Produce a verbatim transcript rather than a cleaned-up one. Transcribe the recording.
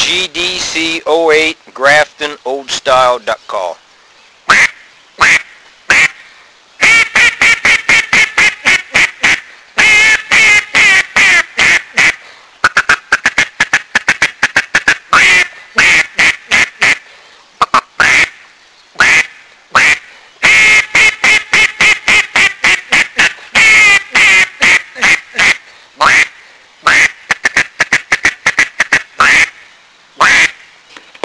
G D C oh eight Grafton Old Style duck call.